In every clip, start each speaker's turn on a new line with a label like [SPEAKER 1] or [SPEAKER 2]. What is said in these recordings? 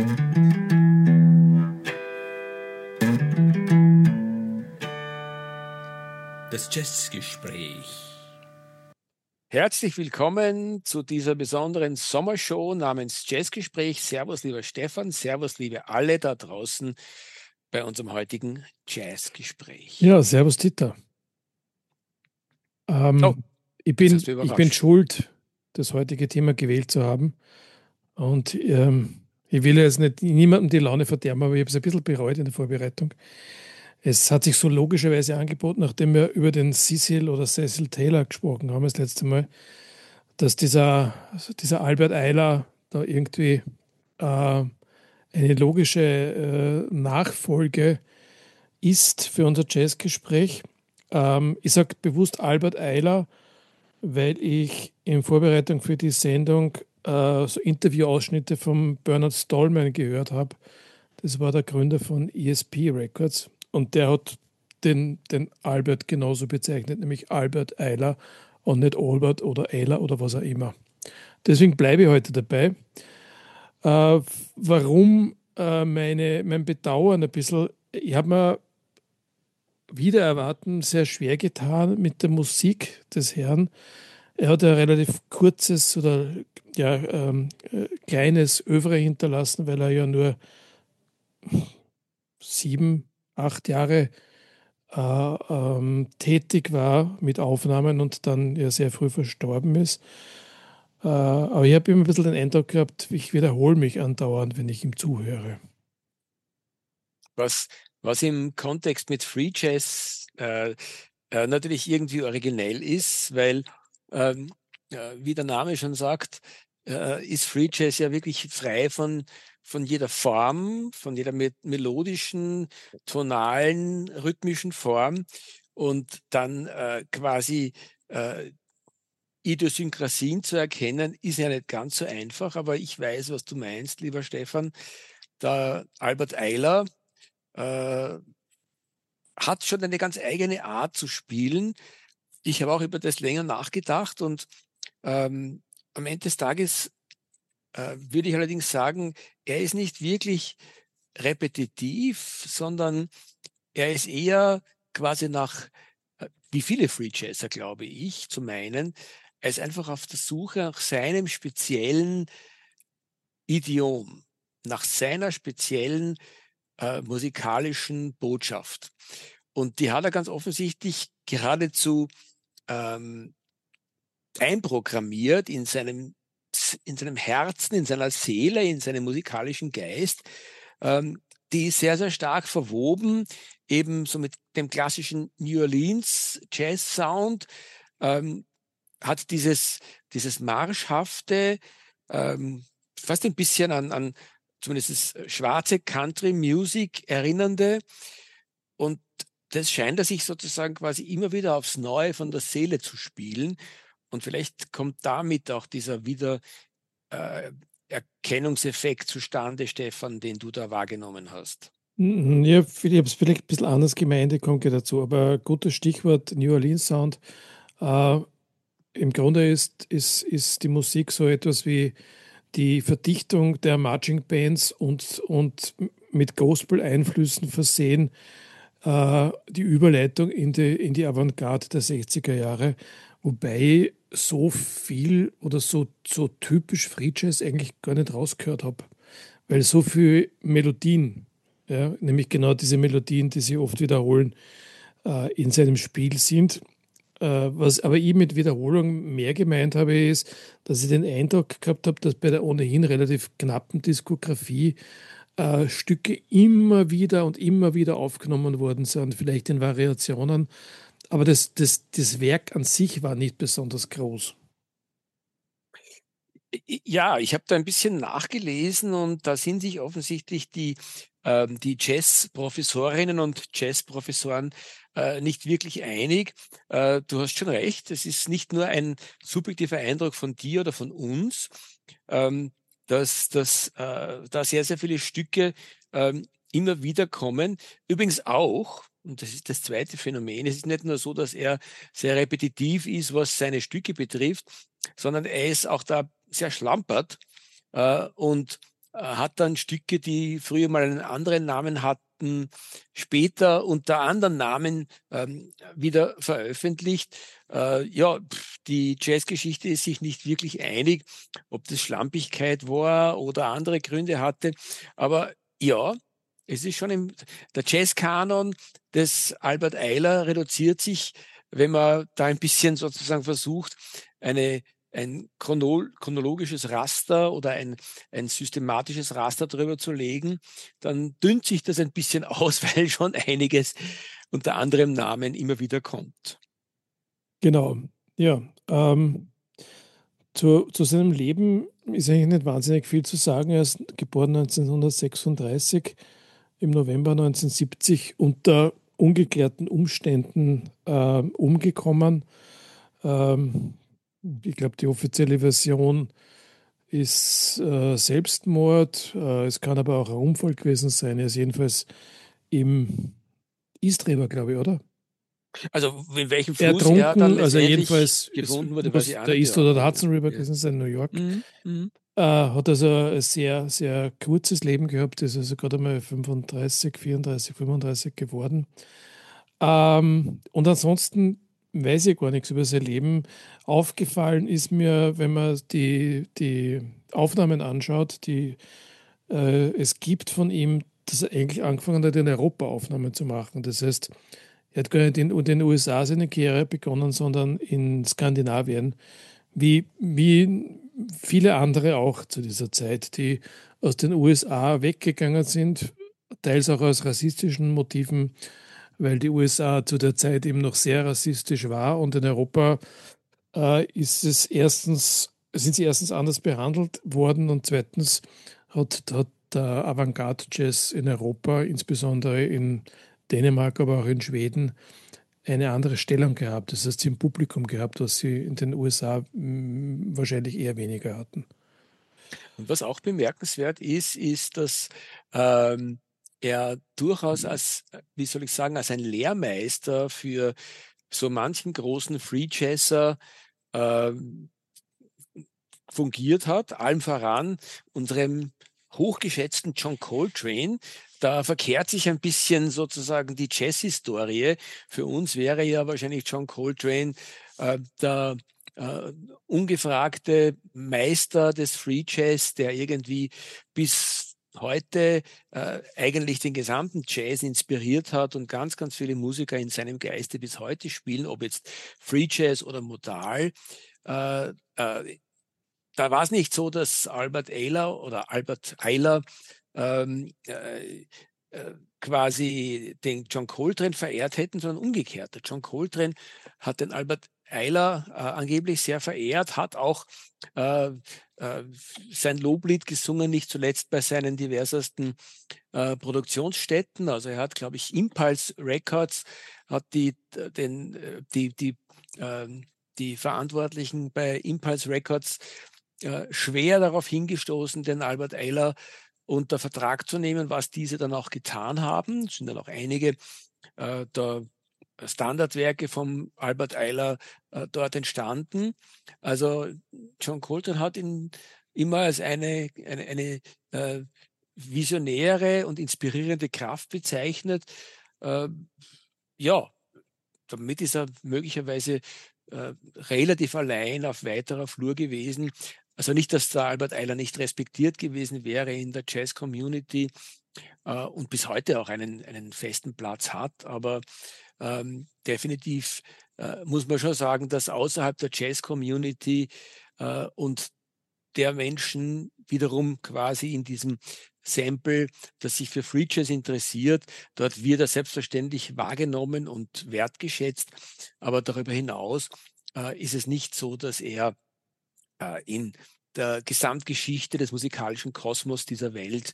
[SPEAKER 1] Das Jazzgespräch.
[SPEAKER 2] Herzlich willkommen zu dieser besonderen Sommershow namens Jazzgespräch. Servus, lieber Stefan, servus, liebe alle da draußen bei unserem heutigen Jazzgespräch.
[SPEAKER 3] Ja, servus Dieter.
[SPEAKER 2] Oh,
[SPEAKER 3] ich
[SPEAKER 2] jetzt hast du
[SPEAKER 3] bin
[SPEAKER 2] überrascht.
[SPEAKER 3] schuld, das heutige Thema gewählt zu haben. Und ich will jetzt nicht niemandem die Laune verderben, aber ich habe es ein bisschen bereut in der Vorbereitung. Es hat sich so logischerweise angeboten, nachdem wir über den Cecil Taylor gesprochen haben das letzte Mal, dass dieser Albert Ayler da irgendwie eine logische Nachfolge ist für unser Jazzgespräch. Ich sage bewusst Albert Ayler, weil ich in Vorbereitung für die Sendung so Interviewausschnitte von Bernard Stallman gehört habe. Das war der Gründer von ESP Records und der hat den Albert genauso bezeichnet, nämlich Albert Ayler und nicht Albert oder Ayler oder was auch immer. Deswegen bleibe ich heute dabei. Warum mein Bedauern ein bisschen? Ich habe mir wieder erwarten sehr schwer getan mit der Musik des Herrn. Er hat ein relativ kurzes oder kleines Övre hinterlassen, weil er ja nur 7, 8 Jahre tätig war mit Aufnahmen und dann ja sehr früh verstorben ist. Aber ich habe immer ein bisschen den Eindruck gehabt, ich wiederhole mich andauernd, wenn ich ihm zuhöre.
[SPEAKER 2] Was im Kontext mit Free Jazz natürlich irgendwie originell ist, weil, wie der Name schon sagt, ist Free Jazz ja wirklich frei von jeder Form, von jeder melodischen, tonalen, rhythmischen Form und dann quasi Idiosynkrasien zu erkennen, ist ja nicht ganz so einfach, aber ich weiß, was du meinst, lieber Stefan. Der Albert Ayler hat schon eine ganz eigene Art zu spielen. Ich habe auch über das länger nachgedacht und am Ende des Tages würde ich allerdings sagen, er ist nicht wirklich repetitiv, sondern er ist eher quasi wie viele Free Jazzer, glaube ich, zu meinen, er ist einfach auf der Suche nach seinem speziellen Idiom, nach seiner speziellen musikalischen Botschaft. Und die hat er ganz offensichtlich geradezu einprogrammiert in seinem Herzen, in seiner Seele, in seinem musikalischen Geist. Die ist sehr, sehr stark verwoben, eben so mit dem klassischen New Orleans Jazz Sound, hat dieses Marschhafte, fast ein bisschen an zumindest schwarze Country Music erinnernde. Und das scheint er sich sozusagen quasi immer wieder aufs Neue von der Seele zu spielen. Und vielleicht kommt damit auch dieser Erkennungseffekt zustande, Stefan, den du da wahrgenommen hast.
[SPEAKER 3] Ja, ich habe es vielleicht ein bisschen anders gemeint, ich komme gleich dazu, aber ein gutes Stichwort New Orleans Sound. Im Grunde ist die Musik so etwas wie die Verdichtung der Marching Bands und mit Gospel-Einflüssen versehen, die Überleitung in die Avantgarde der 60er Jahre, wobei so viel oder so typisch Free Jazz eigentlich gar nicht rausgehört habe, weil so viele Melodien, ja, nämlich genau diese Melodien, die sich oft wiederholen, in seinem Spiel sind. Was aber ich mit Wiederholung mehr gemeint habe, ist, dass ich den Eindruck gehabt habe, dass bei der ohnehin relativ knappen Diskografie Stücke immer wieder und immer wieder aufgenommen worden sind, vielleicht in Variationen. Aber das Werk an sich war nicht besonders groß.
[SPEAKER 2] Ja, ich habe da ein bisschen nachgelesen und da sind sich offensichtlich die Jazz-Professorinnen und Jazz-Professoren nicht wirklich einig. Du hast schon recht, es ist nicht nur ein subjektiver Eindruck von dir oder von uns, dass da sehr, sehr viele Stücke immer wieder kommen. Übrigens auch, und das ist das zweite Phänomen, es ist nicht nur so, dass er sehr repetitiv ist, was seine Stücke betrifft, sondern er ist auch da sehr schlampert und hat dann Stücke, die früher mal einen anderen Namen hatten, später unter anderen Namen wieder veröffentlicht. Ja, die Jazzgeschichte ist sich nicht wirklich einig, ob das Schlampigkeit war oder andere Gründe hatte. Aber ja, es ist schon der Jazzkanon des Albert Ayler reduziert sich, wenn man da ein bisschen sozusagen versucht, ein chronologisches Raster oder ein systematisches Raster drüber zu legen, dann dünnt sich das ein bisschen aus, weil schon einiges unter anderem Namen immer wieder kommt.
[SPEAKER 3] Genau, ja. Zu seinem Leben ist eigentlich nicht wahnsinnig viel zu sagen. Er ist geboren 1936, im November 1970 unter ungeklärten Umständen umgekommen. Ich glaube, die offizielle Version ist Selbstmord. Es kann aber auch ein Unfall gewesen sein. Er ist jedenfalls im Istrieber, glaube ich, oder?
[SPEAKER 2] Also in welchem Fluss er dann
[SPEAKER 3] Ertrunken, also
[SPEAKER 2] letztendlich
[SPEAKER 3] jedenfalls
[SPEAKER 2] gefunden wurde, weiß ich auch
[SPEAKER 3] der
[SPEAKER 2] nicht.
[SPEAKER 3] East oder der Hudson River gewesen sein, New York.
[SPEAKER 2] Mhm.
[SPEAKER 3] Hat also ein sehr, sehr kurzes Leben gehabt, ist also gerade mal 35, 34, 35 geworden. Und ansonsten weiß ich gar nichts über sein Leben. Aufgefallen ist mir, wenn man die Aufnahmen anschaut, die es gibt von ihm, dass er eigentlich angefangen hat, in Europa Aufnahmen zu machen. Das heißt, er hat gar nicht in den USA seine Karriere begonnen, sondern in Skandinavien, wie viele andere auch zu dieser Zeit, die aus den USA weggegangen sind, teils auch aus rassistischen Motiven, weil die USA zu der Zeit eben noch sehr rassistisch war und in Europa sind sie erstens anders behandelt worden und zweitens hat der Avantgarde-Jazz in Europa, insbesondere in Dänemark, aber auch in Schweden, eine andere Stellung gehabt. Das heißt, sie im Publikum gehabt, was sie in den USA wahrscheinlich eher weniger hatten.
[SPEAKER 2] Und was auch bemerkenswert ist, dass er durchaus als, wie soll ich sagen, als ein Lehrmeister für so manchen großen Free Jazzer fungiert hat, allem voran unserem hochgeschätzten John Coltrane. Da verkehrt sich ein bisschen sozusagen die Jazz-Historie. Für uns wäre ja wahrscheinlich John Coltrane der ungefragte Meister des Free Jazz, der irgendwie bis heute eigentlich den gesamten Jazz inspiriert hat und ganz, ganz viele Musiker in seinem Geiste bis heute spielen, ob jetzt Free Jazz oder Modal. Da war es nicht so, dass Albert Ayler quasi den John Coltrane verehrt hätten, sondern umgekehrt. Der John Coltrane hat den Albert Ayler angeblich sehr verehrt, hat auch sein Loblied gesungen, nicht zuletzt bei seinen diversesten Produktionsstätten. Also er hat, glaube ich, Impulse Records, hat die Verantwortlichen bei Impulse Records schwer darauf hingestoßen, den Albert Ayler unter Vertrag zu nehmen, was diese dann auch getan haben. Es sind dann auch einige der Standardwerke vom Albert Ayler dort entstanden. Also John Coltrane hat ihn immer als eine visionäre und inspirierende Kraft bezeichnet. Ja, damit ist er möglicherweise relativ allein auf weiterer Flur gewesen. Also nicht, dass der Albert Ayler nicht respektiert gewesen wäre in der Jazz-Community und bis heute auch einen festen Platz hat, aber definitiv muss man schon sagen, dass außerhalb der Jazz-Community und der Menschen wiederum quasi in diesem Sample, das sich für Free Jazz interessiert, dort wird er selbstverständlich wahrgenommen und wertgeschätzt, aber darüber hinaus ist es nicht so, dass er in der Gesamtgeschichte des musikalischen Kosmos dieser Welt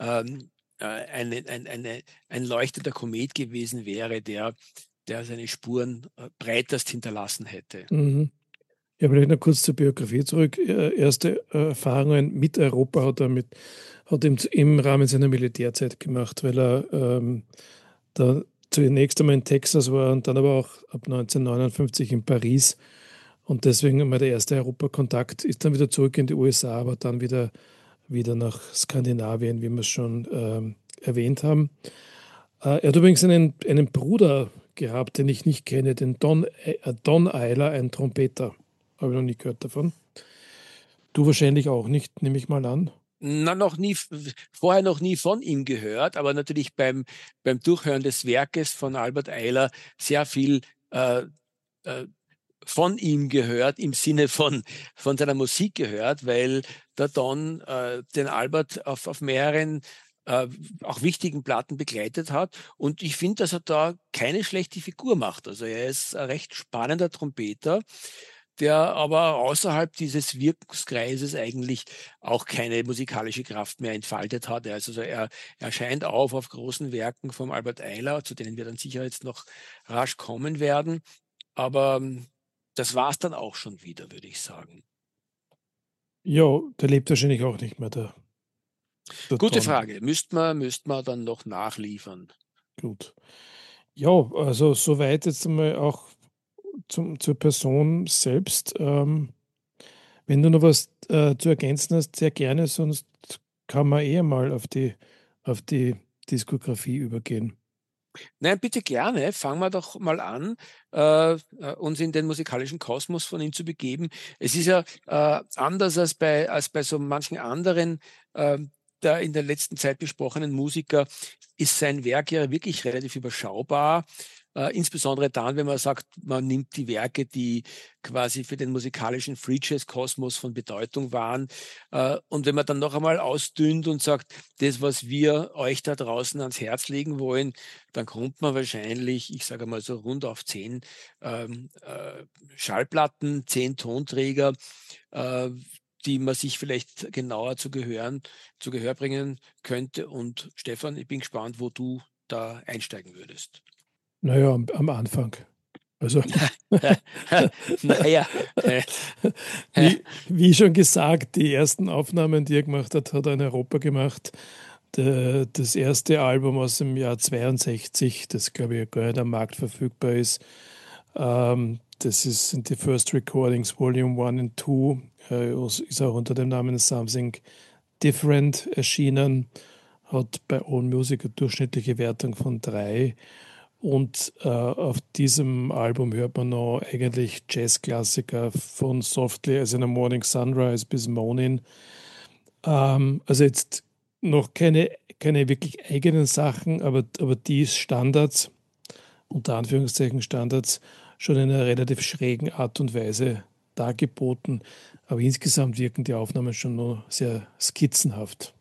[SPEAKER 2] ein leuchtender Komet gewesen wäre, der seine Spuren breitest hinterlassen hätte.
[SPEAKER 3] Mhm. Ja, vielleicht noch kurz zur Biografie zurück. Erste Erfahrungen mit Europa hat er im Rahmen seiner Militärzeit gemacht, weil er da zunächst einmal in Texas war und dann aber auch ab 1959 in Paris. Und deswegen einmal der erste Europakontakt, ist dann wieder zurück in die USA, aber dann wieder wieder nach Skandinavien, wie wir es schon erwähnt haben. Er hat übrigens einen Bruder gehabt, den ich nicht kenne, den Don Eiler, ein Trompeter. Habe ich noch nie gehört davon. Du wahrscheinlich auch nicht, nehme ich mal an.
[SPEAKER 2] Na, vorher noch nie von ihm gehört, aber natürlich beim Durchhören des Werkes von Albert Ayler sehr viel äh, äh, von ihm gehört, im Sinne von seiner Musik gehört, weil der Don den Albert auf mehreren äh, auch wichtigen Platten begleitet hat. Und ich finde, dass er da keine schlechte Figur macht. Also er ist ein recht spannender Trompeter, der aber außerhalb dieses Wirkungskreises eigentlich auch keine musikalische Kraft mehr entfaltet hat. Also er scheint auf großen Werken vom Albert Ayler, zu denen wir dann sicher jetzt noch rasch kommen werden. Aber das war es dann auch schon wieder, würde ich sagen.
[SPEAKER 3] Ja, der lebt wahrscheinlich auch nicht mehr, der
[SPEAKER 2] Gute
[SPEAKER 3] Don.
[SPEAKER 2] Frage. Müsste man dann noch nachliefern.
[SPEAKER 3] Gut. Ja, also soweit jetzt einmal auch zur Person selbst. Wenn du noch was zu ergänzen hast, sehr gerne, sonst kann man eher mal auf die Diskografie übergehen.
[SPEAKER 2] Nein, bitte gerne. Fangen wir doch mal an, uns in den musikalischen Kosmos von ihm zu begeben. Es ist ja anders als bei so manchen anderen der in der letzten Zeit besprochenen Musiker, ist sein Werk ja wirklich relativ überschaubar. Insbesondere dann, wenn man sagt, man nimmt die Werke, die quasi für den musikalischen Free Jazz Kosmos von Bedeutung waren. Und wenn man dann noch einmal ausdünnt und sagt, das, was wir euch da draußen ans Herz legen wollen, dann kommt man wahrscheinlich, ich sage mal so rund auf 10 Schallplatten, 10 Tonträger, äh, die man sich vielleicht genauer zu Gehör bringen könnte. Und Stefan, ich bin gespannt, wo du da einsteigen würdest.
[SPEAKER 3] Naja, am Anfang. Also,
[SPEAKER 2] Naja,
[SPEAKER 3] wie schon gesagt, die ersten Aufnahmen, die er gemacht hat, hat er in Europa gemacht. Das erste Album aus dem Jahr 62, das glaube ich gar nicht am Markt verfügbar ist, sind die First Recordings Volume 1 und 2, ist auch unter dem Namen Something Different erschienen, hat bei AllMusic eine durchschnittliche Wertung von 3. Und auf diesem Album hört man noch eigentlich Jazzklassiker von Softly as in a Morning Sunrise bis Moaning. Also jetzt noch keine wirklich eigenen Sachen, aber die Standards, unter Anführungszeichen Standards, schon in einer relativ schrägen Art und Weise dargeboten. Aber insgesamt wirken die Aufnahmen schon noch sehr skizzenhaft.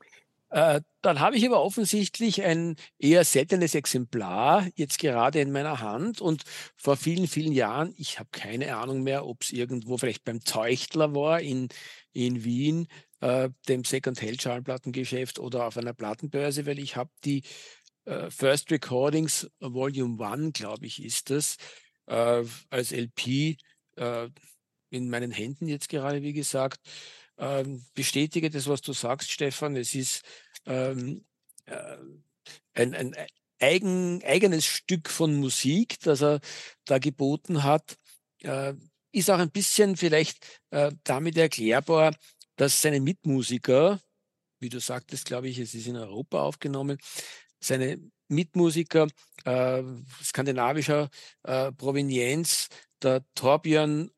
[SPEAKER 2] dann habe ich aber offensichtlich ein eher seltenes Exemplar jetzt gerade in meiner Hand und vor vielen, vielen Jahren, ich habe keine Ahnung mehr, ob es irgendwo vielleicht beim Teuchtler war in Wien, dem Second-Hand-Schallplattengeschäft oder auf einer Plattenbörse, weil ich habe die First Recordings Volume 1, glaube ich, ist das, als LP in meinen Händen jetzt gerade, wie gesagt. Bestätige das, was du sagst, Stefan. Es ist ähm, äh, ein eigenes Stück von Musik, das er da geboten hat. Äh, ist auch ein bisschen vielleicht damit erklärbar, dass seine Mitmusiker, wie du sagtest, glaube ich, es ist in Europa aufgenommen, seine Mitmusiker skandinavischer Provenienz, der Torbjörn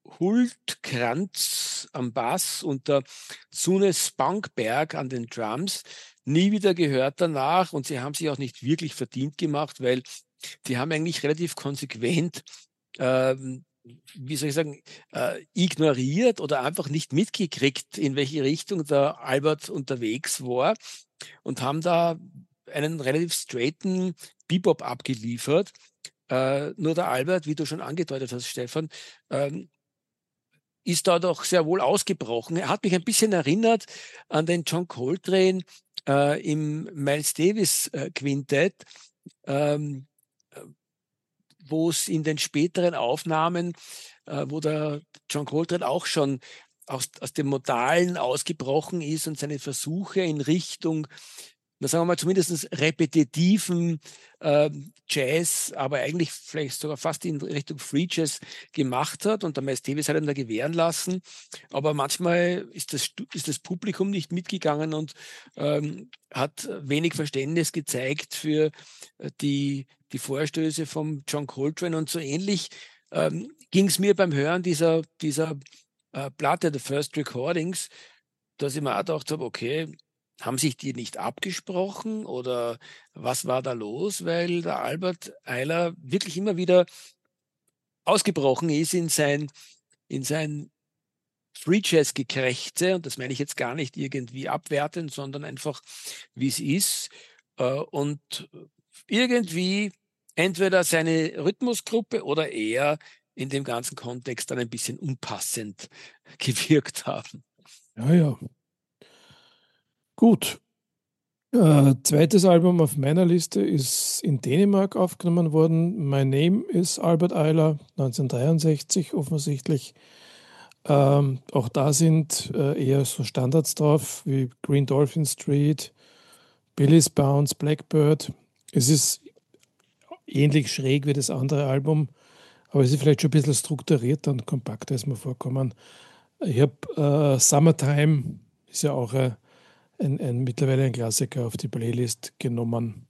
[SPEAKER 2] Hultkrantz am Bass und der Sune Spankberg an den Drums. Nie wieder gehört danach und sie haben sich auch nicht wirklich verdient gemacht, weil die haben eigentlich relativ konsequent, wie soll ich sagen, ignoriert oder einfach nicht mitgekriegt, in welche Richtung der Albert unterwegs war und haben da einen relativ straighten Bebop abgeliefert. Nur der Albert, wie du schon angedeutet hast, Stefan, ist da doch sehr wohl ausgebrochen. Er hat mich ein bisschen erinnert an den John Coltrane im Miles Davis Quintett, ähm, wo es in den späteren Aufnahmen, wo der John Coltrane auch schon aus dem Modalen ausgebrochen ist und seine Versuche in Richtung sagen wir mal, zumindest repetitiven Jazz, aber eigentlich vielleicht sogar fast in Richtung Free Jazz gemacht hat. Und der Miles Davis hat ihn da gewähren lassen. Aber manchmal ist das Publikum nicht mitgegangen und hat wenig Verständnis gezeigt für die Vorstöße von John Coltrane. Und so ähnlich ging es mir beim Hören dieser Platte, The First Recordings, dass ich mir auch gedacht habe, okay, haben sich die nicht abgesprochen oder was war da los? Weil der Albert Ayler wirklich immer wieder ausgebrochen ist in sein Free Jazz Gekrächze, und das meine ich jetzt gar nicht irgendwie abwertend, sondern einfach wie es ist, und irgendwie entweder seine Rhythmusgruppe oder er in dem ganzen Kontext dann ein bisschen unpassend gewirkt haben.
[SPEAKER 3] Ja, ja. Gut. Zweites Album auf meiner Liste ist in Dänemark aufgenommen worden. My Name is Albert Ayler, 1963 offensichtlich. Auch da sind eher so Standards drauf wie Green Dolphin Street, Billy's Bounce, Blackbird. Es ist ähnlich schräg wie das andere Album, aber es ist vielleicht schon ein bisschen strukturierter und kompakter, ist mir vorkommen. Ich habe Summertime, ist ja auch mittlerweile ein Klassiker, auf die Playlist genommen.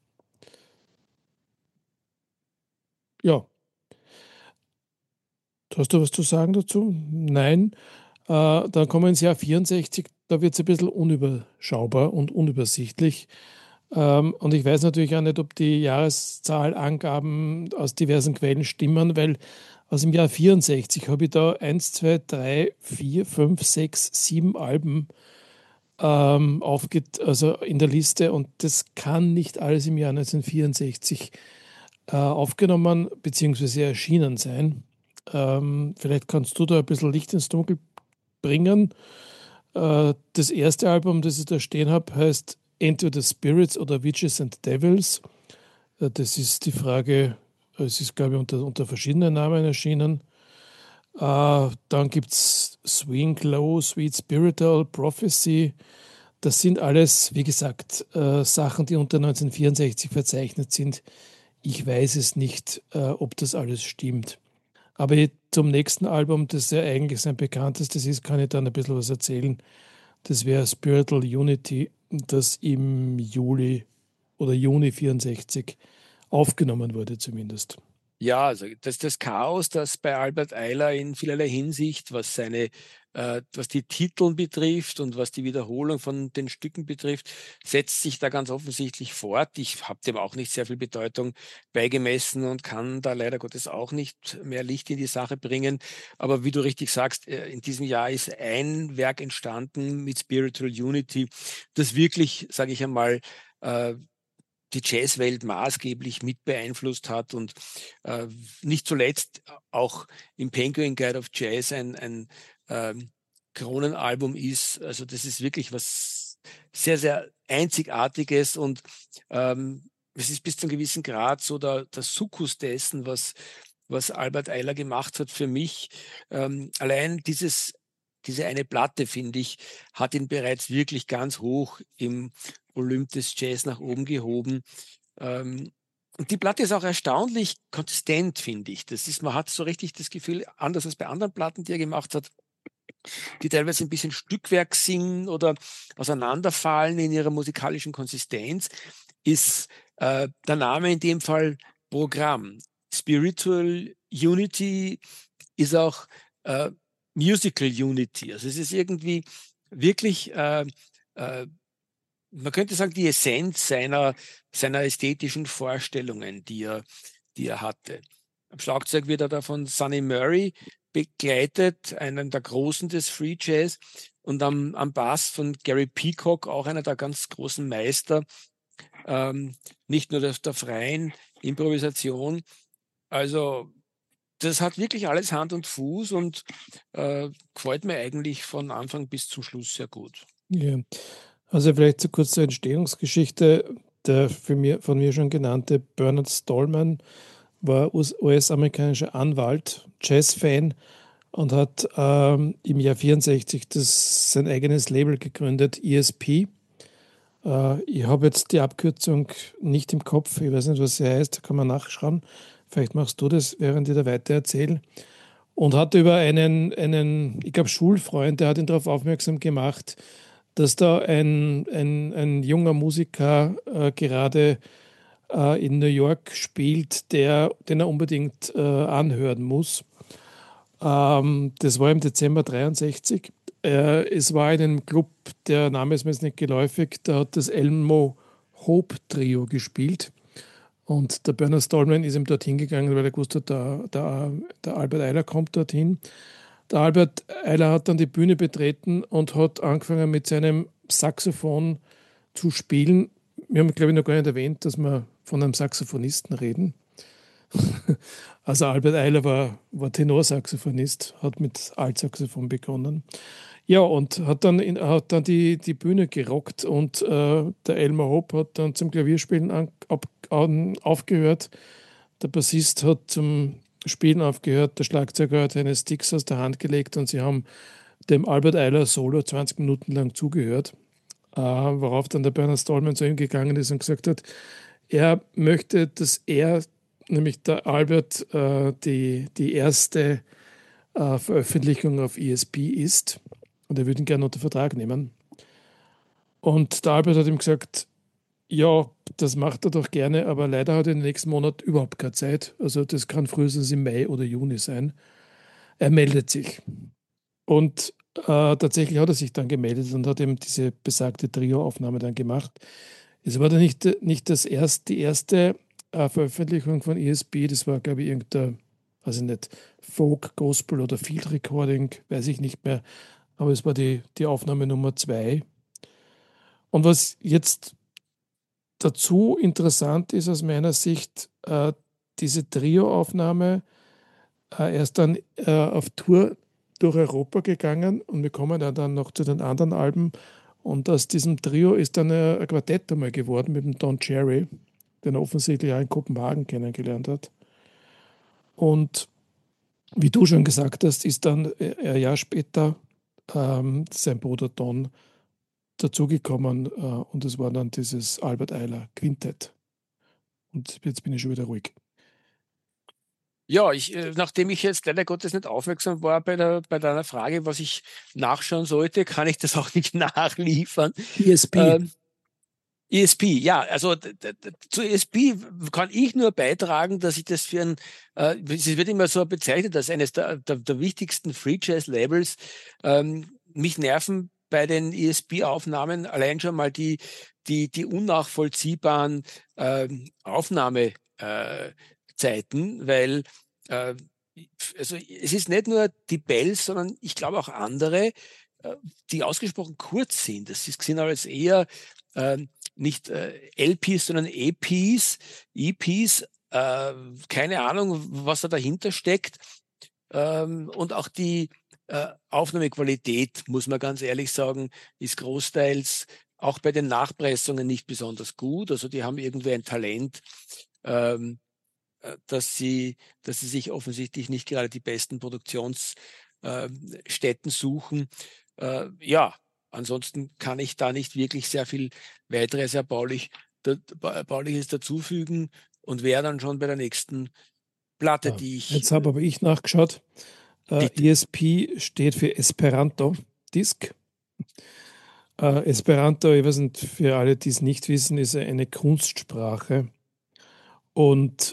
[SPEAKER 3] Ja. Hast du was zu sagen dazu? Nein. Dann kommen wir ins Jahr 64, da wird es ein bisschen unüberschaubar und unübersichtlich. Und ich weiß natürlich auch nicht, ob die Jahreszahlangaben aus diversen Quellen stimmen, weil aus dem Jahr 64 habe ich da 1, 2, 3, 4, 5, 6, 7 Alben also in der Liste, und das kann nicht alles im Jahr 1964 aufgenommen bzw. erschienen sein. Vielleicht kannst du da ein bisschen Licht ins Dunkel bringen. Das erste Album, das ich da stehen habe, heißt Into the Spirits oder Witches and Devils. Das ist die Frage, es ist, glaube ich, unter verschiedenen Namen erschienen. Dann gibt es Swing Low, Sweet Spiritual, Prophecy. Das sind alles, wie gesagt, Sachen, die unter 1964 verzeichnet sind. Ich weiß es nicht, ob das alles stimmt. Aber zum nächsten Album, das ja eigentlich sein bekanntestes ist, kann ich dann ein bisschen was erzählen. Das wäre Spiritual Unity, das im Juni 64 aufgenommen wurde zumindest.
[SPEAKER 2] Ja, also das Chaos, das bei Albert Ayler in vielerlei Hinsicht, was die Titel betrifft und was die Wiederholung von den Stücken betrifft, setzt sich da ganz offensichtlich fort. Ich habe dem auch nicht sehr viel Bedeutung beigemessen und kann da leider Gottes auch nicht mehr Licht in die Sache bringen. Aber wie du richtig sagst, in diesem Jahr ist ein Werk entstanden mit Spiritual Unity, das wirklich, sage ich einmal, die Jazzwelt maßgeblich mit beeinflusst hat und nicht zuletzt auch im Penguin Guide of Jazz ein Kronenalbum ist. Also das ist wirklich was sehr, sehr Einzigartiges, und es ist bis zu einem gewissen Grad so der Sukkus dessen, was Albert Ayler gemacht hat für mich. Allein diese eine Platte, finde ich, hat ihn bereits wirklich ganz hoch im Olymp des Jazz nach oben gehoben. Und die Platte ist auch erstaunlich konsistent, finde ich. Man hat so richtig das Gefühl, anders als bei anderen Platten, die er gemacht hat, die teilweise ein bisschen Stückwerk sind oder auseinanderfallen in ihrer musikalischen Konsistenz, ist der Name in dem Fall Programm. Spiritual Unity ist auch Musical Unity. Also es ist irgendwie wirklich man könnte sagen, die Essenz seiner ästhetischen Vorstellungen, die er hatte. Am Schlagzeug wird er da von Sonny Murray begleitet, einem der Großen des Free Jazz, und am Bass von Gary Peacock, auch einer der ganz großen Meister, nicht nur der freien Improvisation. Also das hat wirklich alles Hand und Fuß und gefällt mir eigentlich von Anfang bis zum Schluss sehr gut.
[SPEAKER 3] Ja. Also vielleicht so kurz zur Entstehungsgeschichte. Der von mir schon genannte Bernard Stallman war US-amerikanischer Anwalt, Jazz-Fan, und hat im Jahr 64 sein eigenes Label gegründet, ESP. Ich habe jetzt die Abkürzung nicht im Kopf. Ich weiß nicht, was sie heißt. Kann man nachschauen. Vielleicht machst du das, während ich da weiter erzähle. Und hat über einen, ich glaube, Schulfreund, der hat ihn darauf aufmerksam gemacht, dass da ein junger Musiker gerade in New York spielt, den er unbedingt anhören muss. Das war im Dezember 63. Es war in einem Club, der Name ist mir jetzt nicht geläufig, da hat das Elmo Hope Trio gespielt. Und der Bernard Stallman ist ihm dorthin gegangen, weil er gewusst hat, der Albert Eiler kommt dorthin. Der Albert Eiler hat dann die Bühne betreten und hat angefangen mit seinem Saxophon zu spielen. Wir haben, glaube ich, noch gar nicht erwähnt, dass wir von einem Saxophonisten reden. Also Albert Eiler war Tenorsaxophonist, hat mit Altsaxophon begonnen. Ja, und hat dann die Bühne gerockt und der Elmer Hope hat dann zum Klavierspielen aufgehört. Der Bassist hat zum Spielen aufgehört, der Schlagzeuger hat seine Sticks aus der Hand gelegt und sie haben dem Albert Eiler Solo 20 Minuten lang zugehört, worauf dann der Bernard Stallman zu ihm gegangen ist und gesagt hat, er möchte, dass er, nämlich der Albert, die erste Veröffentlichung auf ESP ist und er würde ihn gerne unter Vertrag nehmen. Und der Albert hat ihm gesagt, ja, das macht er doch gerne, aber leider hat er im nächsten Monat überhaupt keine Zeit. Also das kann frühestens im Mai oder Juni sein. Er meldet sich. Und tatsächlich hat er sich dann gemeldet und hat eben diese besagte Trio-Aufnahme dann gemacht. Es war dann nicht die erste Veröffentlichung von ESP, das war, glaube ich, irgendein, weiß ich nicht, Folk, Gospel oder Field Recording, weiß ich nicht mehr. Aber es war die Aufnahme Nummer 2. Und was jetzt dazu interessant ist aus meiner Sicht, diese Trio-Aufnahme, er ist dann auf Tour durch Europa gegangen und wir kommen ja dann noch zu den anderen Alben. Und aus diesem Trio ist dann ein Quartett einmal geworden mit dem Don Cherry, den er offensichtlich auch in Kopenhagen kennengelernt hat. Und wie du schon gesagt hast, ist dann ein Jahr später sein Bruder Don dazugekommen und es war dann dieses Albert Eiler Quintett. Und jetzt bin ich schon wieder ruhig.
[SPEAKER 2] Ja, nachdem ich jetzt leider Gottes nicht aufmerksam war bei deiner Frage, was ich nachschauen sollte, kann ich das auch nicht nachliefern.
[SPEAKER 3] ESP.
[SPEAKER 2] ESP, ja, also zu ESP kann ich nur beitragen, dass ich das es wird immer so bezeichnet als eines der wichtigsten Free Jazz Labels. Mich nerven bei den ESP-Aufnahmen allein schon mal die unnachvollziehbaren Aufnahmezeiten, weil äh, also es ist nicht nur die Bells, sondern ich glaube auch andere, die ausgesprochen kurz sind. Das sind alles eher nicht LPs, sondern EPs, keine Ahnung, was da dahinter steckt. Und auch die Aufnahmequalität, muss man ganz ehrlich sagen, ist großteils auch bei den Nachpressungen nicht besonders gut. Also die haben irgendwie ein Talent, ähm, dass sie sich offensichtlich nicht gerade die besten Produktionsstätten suchen. Ja, ansonsten kann ich da nicht wirklich sehr viel weiteres Erbauliches dazufügen und wäre dann schon bei der nächsten Platte, die ich
[SPEAKER 3] Jetzt habe aber ich nachgeschaut.
[SPEAKER 2] bitte.
[SPEAKER 3] ESP steht für Esperanto Disk. Esperanto, ich weiß nicht, für alle, die es nicht wissen, ist eine Kunstsprache. Und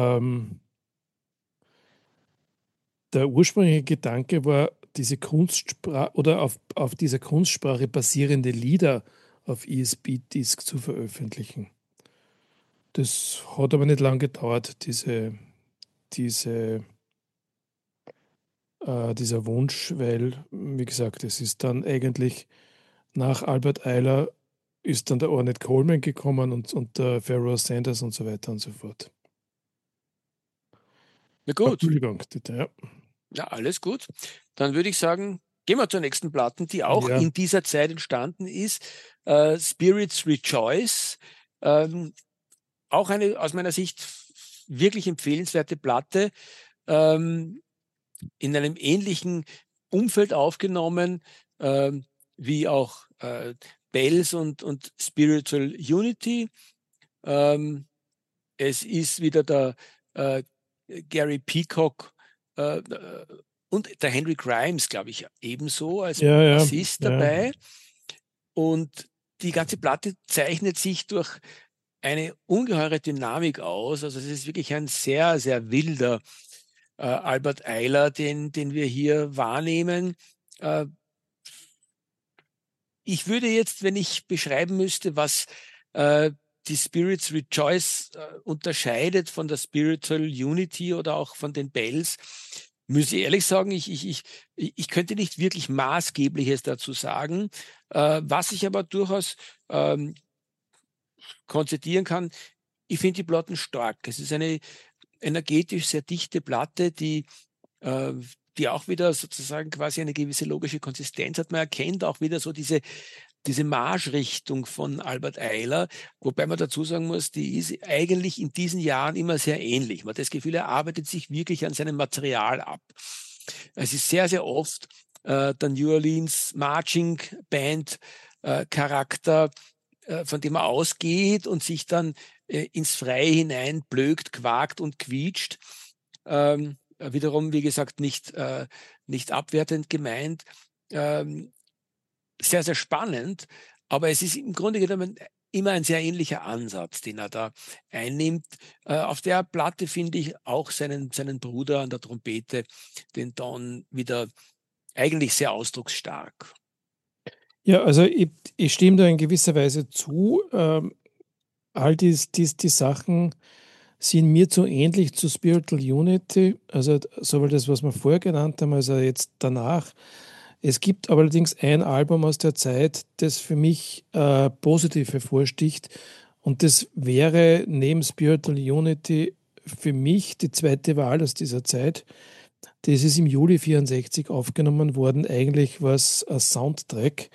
[SPEAKER 3] der ursprüngliche Gedanke war, diese Kunstsprache oder auf dieser Kunstsprache basierende Lieder auf ESP-Disk zu veröffentlichen. Das hat aber nicht lange gedauert, dieser Wunsch, weil, wie gesagt, es ist dann eigentlich nach Albert Eiler ist dann der Ornette Coleman gekommen und der Pharoah Sanders und so weiter und so fort.
[SPEAKER 2] Na gut,
[SPEAKER 3] Entschuldigung, bitte, ja.
[SPEAKER 2] ja, alles gut. Dann würde ich sagen, gehen wir zur nächsten Platte, die auch
[SPEAKER 3] Ja,
[SPEAKER 2] in dieser Zeit entstanden ist. Spirits Rejoice. Ähm, Auch eine aus meiner Sicht wirklich empfehlenswerte Platte. Ähm, in einem ähnlichen Umfeld aufgenommen, wie auch Bells und Spiritual Unity. Es ist wieder der Gary Peacock und der Henry Grimes, glaube ich, ebenso als Bassist dabei. Und die ganze Platte zeichnet sich durch eine ungeheure Dynamik aus. Also es ist wirklich ein sehr, sehr wilder Albert Ayler, den wir hier wahrnehmen. Ich würde jetzt, wenn ich beschreiben müsste, was die Spirits Rejoice unterscheidet von der Spiritual Unity oder auch von den Bells, muss ich ehrlich sagen, ich könnte nicht wirklich Maßgebliches dazu sagen. Was ich aber durchaus konzertieren kann, ich finde die Platten stark. Es ist eine energetisch sehr dichte Platte, die auch wieder sozusagen quasi eine gewisse logische Konsistenz hat. Man erkennt auch wieder so diese Marschrichtung von Albert Ayler, wobei man dazu sagen muss, die ist eigentlich in diesen Jahren immer sehr ähnlich. Man hat das Gefühl, er arbeitet sich wirklich an seinem Material ab. Es ist sehr, sehr oft der New Orleans Marching Band Charakter, von dem er ausgeht und sich dann ins Freie hinein blökt, quakt und quietscht. Wiederum, wie gesagt, nicht abwertend gemeint. Sehr, sehr spannend, aber es ist im Grunde genommen immer ein sehr ähnlicher Ansatz, den er da einnimmt. Auf der Platte finde ich auch seinen Bruder an der Trompete, den Don, wieder eigentlich sehr ausdrucksstark.
[SPEAKER 3] Ja, also ich stimme da in gewisser Weise zu. All die Sachen sind mir zu ähnlich zu Spiritual Unity, also sowohl das, was wir vorher genannt haben, als auch jetzt danach. Es gibt aber allerdings ein Album aus der Zeit, das für mich positiv hervorsticht, und das wäre neben Spiritual Unity für mich die zweite Wahl aus dieser Zeit. Das ist im Juli 64 aufgenommen worden. Eigentlich war es ein Soundtrack.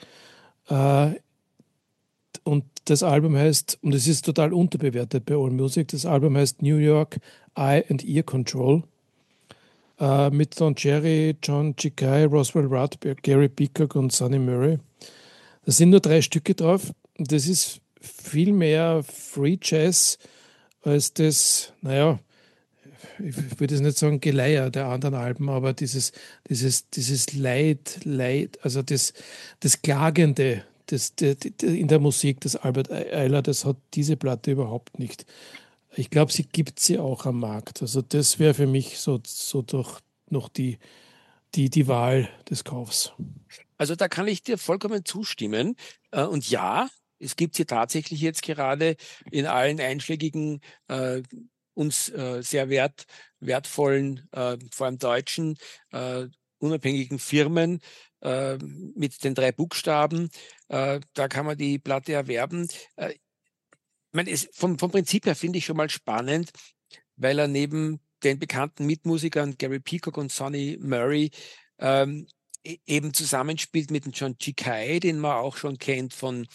[SPEAKER 3] Und das Album heißt, und es ist total unterbewertet bei AllMusic, das Album heißt New York Eye and Ear Control. Mit Don Cherry, John Ciccai, Roswell Rudd, Gary Peacock und Sonny Murray. Da sind nur 3 Stücke drauf. Das ist viel mehr Free Jazz als das, naja, ich würde es nicht sagen Geleier der anderen Alben, aber dieses Leid, also das Klagende in der Musik des Albert Ayler, das hat diese Platte überhaupt nicht. Ich glaube, sie gibt sie auch am Markt. Also das wäre für mich so doch noch die Wahl des Kaufs.
[SPEAKER 2] Also da kann ich dir vollkommen zustimmen. Und ja, es gibt sie tatsächlich jetzt gerade in allen einschlägigen uns sehr wertvollen, vor allem deutschen, unabhängigen Firmen mit den 3 Buchstaben. Da kann man die Platte erwerben. Ich meine, vom Prinzip her finde ich schon mal spannend, weil er neben den bekannten Mitmusikern Gary Peacock und Sonny Murray eben zusammenspielt mit dem John Ciccai, den man auch schon kennt von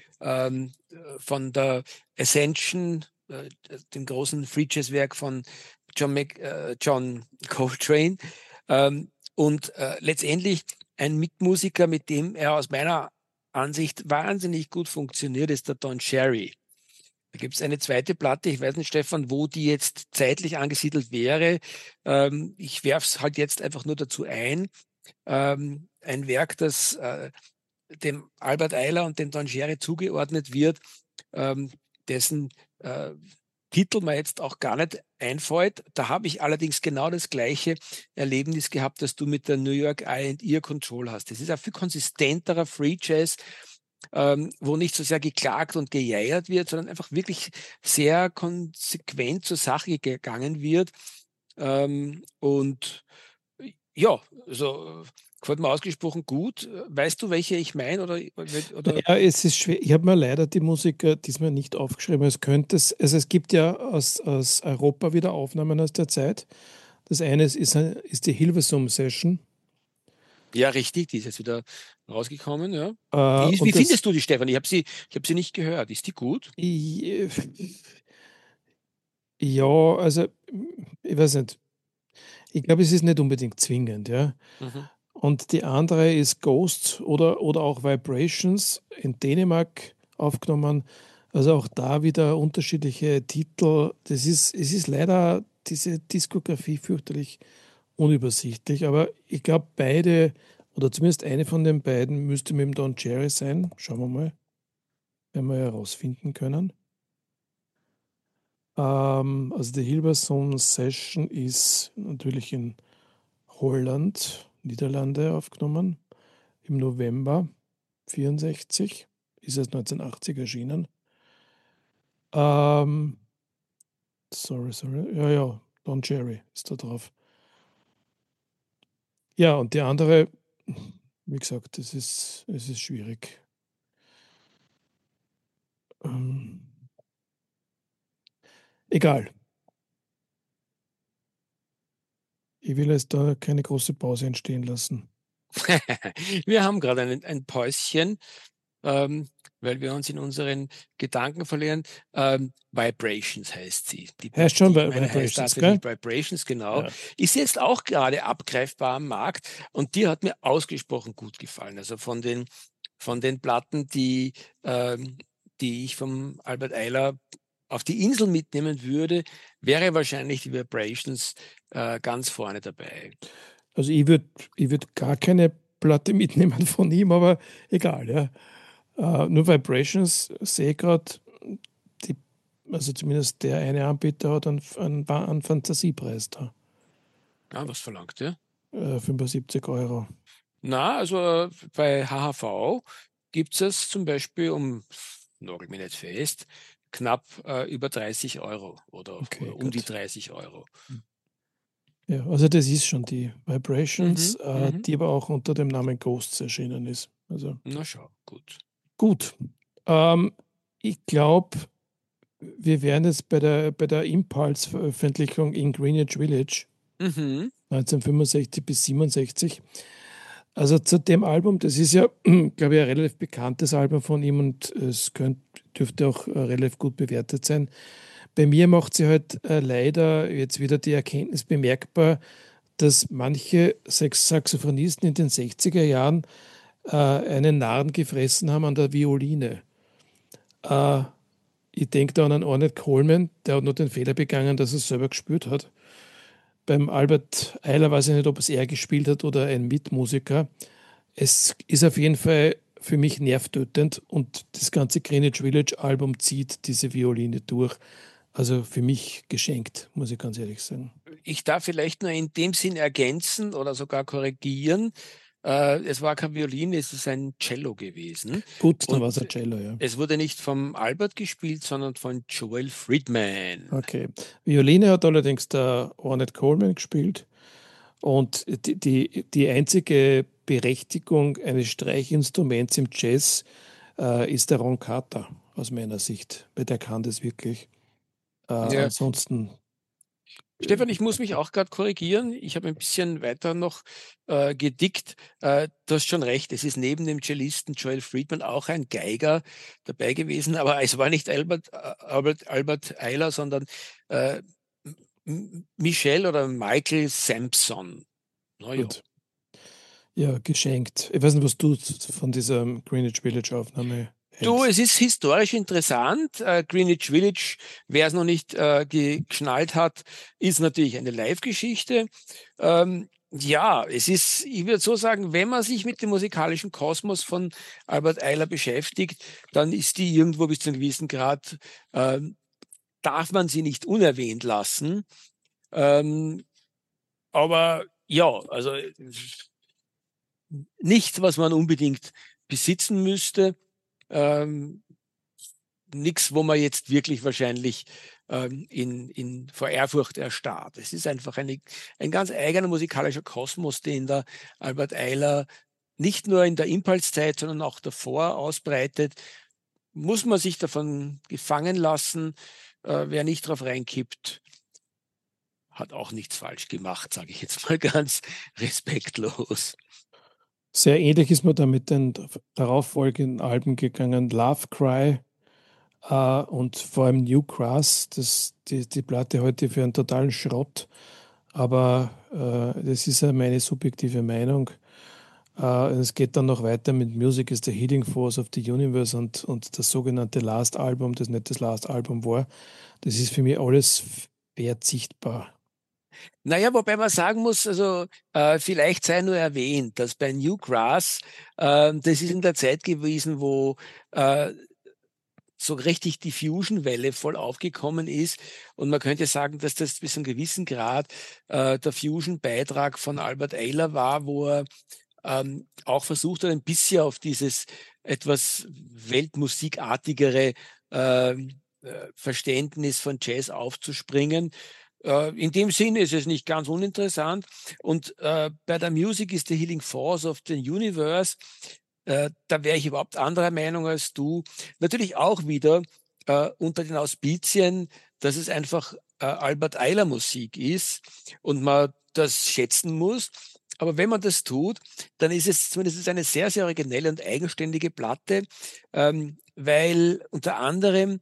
[SPEAKER 2] der Ascension, dem großen Free Jazz Werk von John Coltrane. Und letztendlich ein Mitmusiker, mit dem er aus meiner Ansicht wahnsinnig gut funktioniert, ist der Don Cherry. Da gibt es eine zweite Platte, ich weiß nicht, Stefan, wo die jetzt zeitlich angesiedelt wäre. Ich werfe es halt jetzt einfach nur dazu ein. Ein Werk, das dem Albert Ayler und dem Don Cherry zugeordnet wird, dessen Titel mir jetzt auch gar nicht einfällt. Da habe ich allerdings genau das gleiche Erlebnis gehabt, das du mit der New York Eye and Ear Control hast. Das ist ein viel konsistenterer Free Jazz, wo nicht so sehr geklagt und gejeiert wird, sondern einfach wirklich sehr konsequent zur Sache gegangen wird. Und ja, also gefällt mir ausgesprochen gut. Weißt du, welche ich meine? Oder?
[SPEAKER 3] Ja, es ist schwer. Ich habe mir leider die Musiker diesmal nicht aufgeschrieben. Es gibt ja aus Europa wieder Aufnahmen aus der Zeit. Das eine ist die Hilversum Session.
[SPEAKER 2] Ja, richtig, die ist jetzt wieder rausgekommen, ja.
[SPEAKER 3] Und
[SPEAKER 2] Wie findest du die, Stefan? Ich hab sie nicht gehört. Ist die gut?
[SPEAKER 3] Ja, also ich weiß nicht. Ich glaube, es ist nicht unbedingt zwingend, ja.
[SPEAKER 2] Mhm.
[SPEAKER 3] Und die andere ist Ghosts oder auch Vibrations in Dänemark aufgenommen. Also auch da wieder unterschiedliche Titel. Es ist leider diese Diskografie fürchterlich unübersichtlich, aber ich glaube, beide oder zumindest eine von den beiden müsste mit dem Don Cherry sein. Schauen wir mal, werden wir herausfinden können. Also die Hilversum Session ist natürlich in Holland, Niederlande aufgenommen im November 64, ist es 1980 erschienen. Sorry, ja, Don Cherry ist da drauf. Ja, und die andere, wie gesagt, es ist schwierig. Egal. Ich will jetzt da keine große Pause entstehen lassen.
[SPEAKER 2] Wir haben gerade ein Päuschen, weil wir uns in unseren Gedanken verlieren. Vibrations heißt sie. Die
[SPEAKER 3] Heißt
[SPEAKER 2] Platte,
[SPEAKER 3] schon
[SPEAKER 2] die ich meine, heißt
[SPEAKER 3] Vibrations,
[SPEAKER 2] tatsächlich
[SPEAKER 3] gell?
[SPEAKER 2] Vibrations, genau.
[SPEAKER 3] Ja.
[SPEAKER 2] Ist jetzt auch gerade abgreifbar am Markt und die hat mir ausgesprochen gut gefallen. Also von den Platten, die ich vom Albert Ayler auf die Insel mitnehmen würde, wäre wahrscheinlich die Vibrations ganz vorne dabei.
[SPEAKER 3] Also ich würd gar keine Platte mitnehmen von ihm, aber egal, ja. Nur Vibrations sehe ich gerade, also zumindest der eine Anbieter hat einen Fantasiepreis da.
[SPEAKER 2] Ja, was verlangt ihr?
[SPEAKER 3] 75 Euro.
[SPEAKER 2] Na, also bei HHV gibt es zum Beispiel nagel mich nicht fest, knapp über 30 Euro oder
[SPEAKER 3] Okay,
[SPEAKER 2] um die
[SPEAKER 3] gut.
[SPEAKER 2] 30 Euro.
[SPEAKER 3] Ja, also das ist schon die Vibrations,
[SPEAKER 2] Mhm.
[SPEAKER 3] die aber auch unter dem Namen Ghosts erschienen ist. Also
[SPEAKER 2] Na schau, gut.
[SPEAKER 3] gut. Ähm, ich glaube, wir wären jetzt bei der Impulse-Veröffentlichung in Greenwich Village
[SPEAKER 2] Mhm.
[SPEAKER 3] 1965 bis 67. Also zu dem Album, das ist ja, glaube ich, ein relativ bekanntes Album von ihm und dürfte auch relativ gut bewertet sein. Bei mir macht sie halt leider jetzt wieder die Erkenntnis bemerkbar, dass manche Saxophonisten in den 60er Jahren einen Narren gefressen haben an der Violine. Äh, Ich denke da an einen Ornette Coleman, der hat nur den Fehler begangen, dass er es selber gespielt hat. Beim Albert Ayler weiß ich nicht, ob es er gespielt hat oder ein Mitmusiker. Es ist auf jeden Fall für mich nervtötend und das ganze Greenwich Village Album zieht diese Violine durch. Also für mich geschenkt, muss ich ganz ehrlich sagen.
[SPEAKER 2] Ich darf vielleicht nur in dem Sinn ergänzen oder sogar korrigieren. Es war kein Violin, es ist ein Cello gewesen.
[SPEAKER 3] Gut, dann war es
[SPEAKER 2] Und
[SPEAKER 3] ein Cello, ja.
[SPEAKER 2] es wurde nicht vom Albert gespielt, sondern von Joel Friedman.
[SPEAKER 3] Okay. Violine hat allerdings der Ornette Coleman gespielt. Und die einzige Berechtigung eines Streichinstruments im Jazz ist der Ron Carter, aus meiner Sicht, weil der kann das wirklich.
[SPEAKER 2] Ja,
[SPEAKER 3] Ansonsten,
[SPEAKER 2] Stefan, ich muss mich auch gerade korrigieren. Ich habe ein bisschen weiter noch gedickt. Du hast schon recht, es ist neben dem Cellisten Joel Friedman auch ein Geiger dabei gewesen, aber es war nicht Albert Ayler, sondern äh, Michelle oder Michael Sampson. Naja.
[SPEAKER 3] gut. Ja, geschenkt. Ich weiß nicht, was du von dieser Greenwich Village Aufnahme
[SPEAKER 2] Du,
[SPEAKER 3] hältst.
[SPEAKER 2] es ist historisch interessant. Greenwich Village, wer es noch nicht geschnallt hat, ist natürlich eine Live-Geschichte. Ja, ich würde so sagen, wenn man sich mit dem musikalischen Kosmos von Albert Ayler beschäftigt, dann ist die irgendwo bis zu einem gewissen Grad, darf man sie nicht unerwähnt lassen. Ähm, aber ja, also nichts, was man unbedingt besitzen müsste. Ähm, Nichts, wo man jetzt wirklich wahrscheinlich vor Ehrfurcht erstarrt. Es ist einfach ein ganz eigener musikalischer Kosmos, den der Albert Ayler nicht nur in der Impulszeit, sondern auch davor ausbreitet. Muss man sich davon gefangen lassen. Wer nicht drauf reinkippt, hat auch nichts falsch gemacht, sage ich jetzt mal ganz respektlos.
[SPEAKER 3] Sehr ähnlich ist mir da mit den darauffolgenden Alben gegangen. Love Cry und vor allem New Grass. Die Platte heute für einen totalen Schrott. Aber das ist ja meine subjektive Meinung. Es geht dann noch weiter mit Music is the Healing Force of the Universe und das sogenannte Last Album, das nicht das Last Album war. Das ist für mich alles verzichtbar.
[SPEAKER 2] Naja, wobei man sagen muss, also vielleicht sei nur erwähnt, dass bei Newgrass, das ist in der Zeit gewesen, wo so richtig die Fusion-Welle voll aufgekommen ist. Und man könnte sagen, dass das bis zu einem gewissen Grad der Fusion-Beitrag von Albert Ayler war, wo er auch versucht hat, ein bisschen auf dieses etwas weltmusikartigere Verständnis von Jazz aufzuspringen. In dem Sinne ist es nicht ganz uninteressant. Und bei der Music is the Healing Force of the Universe, da wäre ich überhaupt anderer Meinung als du. Natürlich auch wieder unter den Auspizien, dass es einfach Albert Ayler Musik ist und man das schätzen muss. Aber wenn man das tut, dann ist es zumindest eine sehr, sehr originelle und eigenständige Platte, weil unter anderem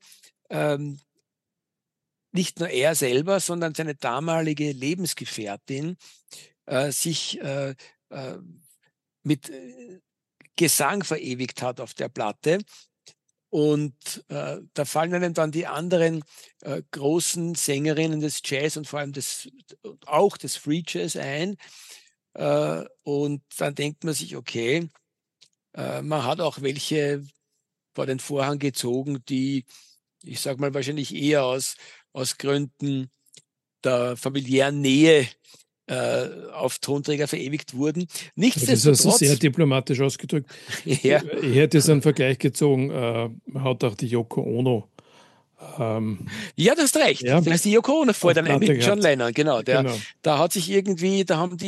[SPEAKER 2] nicht nur er selber, sondern seine damalige Lebensgefährtin sich mit Gesang verewigt hat auf der Platte. Und da fallen einem dann die anderen großen Sängerinnen des Jazz und vor allem auch des Free Jazz ein. Und dann denkt man sich, okay, man hat auch welche vor den Vorhang gezogen, die, ich sag mal, wahrscheinlich eher aus Gründen der familiären Nähe auf Tonträger verewigt wurden.
[SPEAKER 3] Das ist also sehr
[SPEAKER 2] Nichtsdestotrotz,
[SPEAKER 3] diplomatisch ausgedrückt.
[SPEAKER 2] ja,
[SPEAKER 3] Ich hätte jetzt einen Vergleich gezogen, hat auch die Yoko Ono
[SPEAKER 2] ja, du hast recht.
[SPEAKER 3] ja,
[SPEAKER 2] Da ist die Yoko Ono vor
[SPEAKER 3] auf
[SPEAKER 2] dann
[SPEAKER 3] Platte
[SPEAKER 2] mit John
[SPEAKER 3] gehabt.
[SPEAKER 2] Lennon, genau.
[SPEAKER 3] Genau.
[SPEAKER 2] Da hat sich irgendwie,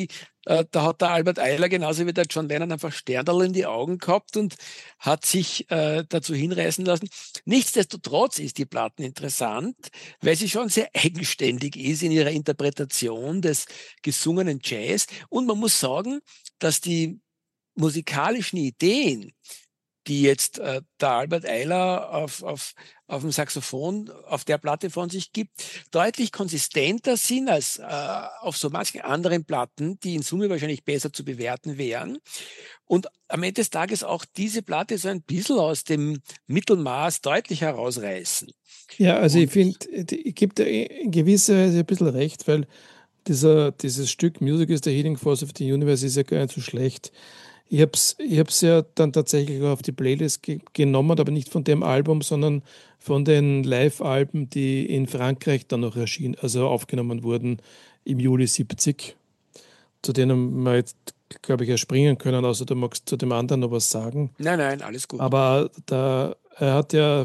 [SPEAKER 2] da hat der Albert Ayler genauso wie der John Lennon einfach Sternerl in die Augen gehabt und hat sich dazu hinreißen lassen. Nichtsdestotrotz ist die Platte interessant, weil sie schon sehr eigenständig ist in ihrer Interpretation des gesungenen Jazz. Und man muss sagen, dass die musikalischen Ideen, die jetzt der Albert Ayler auf dem Saxophon auf der Platte von sich gibt, deutlich konsistenter sind als auf so manchen anderen Platten, die in Summe wahrscheinlich besser zu bewerten wären. Und am Ende des Tages auch diese Platte so ein bisschen aus dem Mittelmaß deutlich herausreißen.
[SPEAKER 3] Ja, also ich
[SPEAKER 2] Und
[SPEAKER 3] finde, ich gebe da in gewisser Weise ein bisschen recht, weil dieses Stück Music is the Healing Force of the Universe ist ja gar nicht so schlecht. Ich hab's ja dann tatsächlich auch auf die Playlist genommen, aber nicht von dem Album, sondern von den Live-Alben, die in Frankreich dann noch erschienen, also aufgenommen wurden im Juli 70, zu denen wir jetzt, glaube ich, erspringen können, außer du magst zu dem anderen noch was sagen.
[SPEAKER 2] nein, alles gut.
[SPEAKER 3] Aber er hat ja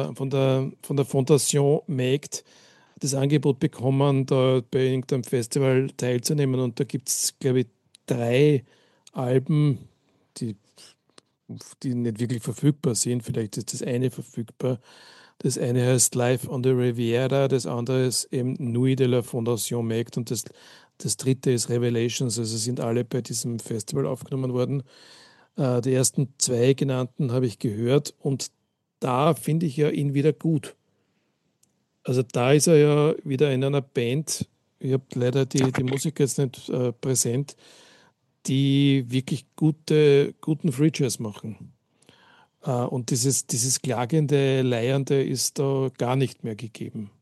[SPEAKER 3] von der Fondation Mägd das Angebot bekommen, da bei irgendeinem Festival teilzunehmen. Und da gibt es, glaube ich, 3 Alben, die, die nicht wirklich verfügbar sind. Vielleicht ist das eine verfügbar. Das eine heißt Live on the Riviera, das andere ist eben Nuit de la Fondation Mägd und das dritte ist Revelations. Also sind alle bei diesem Festival aufgenommen worden. Die ersten 2 genannten habe ich gehört und da finde ich ja ihn wieder gut. Also da ist er ja wieder in einer Band, ich habe leider die Musik jetzt nicht präsent, die wirklich guten Free Jazz machen. Und dieses klagende, leiernde ist da gar nicht mehr gegeben.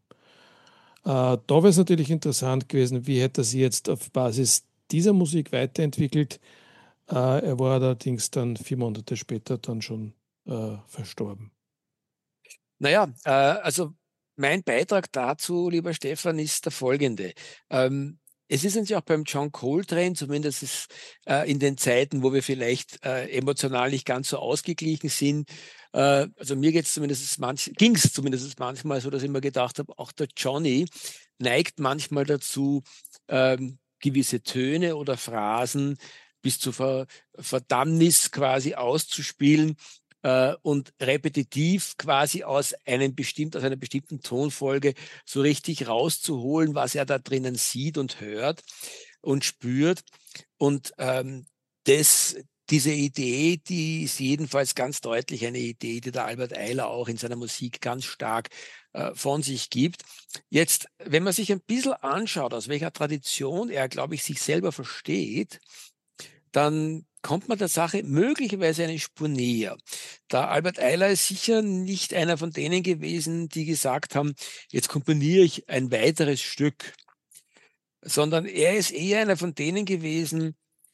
[SPEAKER 3] Da wäre es natürlich interessant gewesen, wie hätte er sich jetzt auf Basis dieser Musik weiterentwickelt. Er war allerdings dann 4 Monate später dann schon verstorben.
[SPEAKER 2] Naja, also mein Beitrag dazu, lieber Stefan, ist der folgende. Es ist uns ja auch beim John Coltrane, zumindest in den Zeiten, wo wir vielleicht emotional nicht ganz so ausgeglichen sind. Also mir ging es zumindest manchmal so, dass ich mir gedacht habe, auch der Johnny neigt manchmal dazu, gewisse Töne oder Phrasen bis zur Verdammnis quasi auszuspielen und repetitiv quasi aus einer bestimmten Tonfolge so richtig rauszuholen, was er da drinnen sieht und hört und spürt. Und diese Idee, die ist jedenfalls ganz deutlich eine Idee, die der Albert Ayler auch in seiner Musik ganz stark von sich gibt. Jetzt, wenn man sich ein bisschen anschaut, aus welcher Tradition er, glaube ich, sich selber versteht, dann kommt man der Sache möglicherweise eine Spur näher. Da Albert Ayler ist sicher nicht einer von denen gewesen, die gesagt haben, jetzt komponiere ich ein weiteres Stück, sondern er ist eher einer von denen gewesen,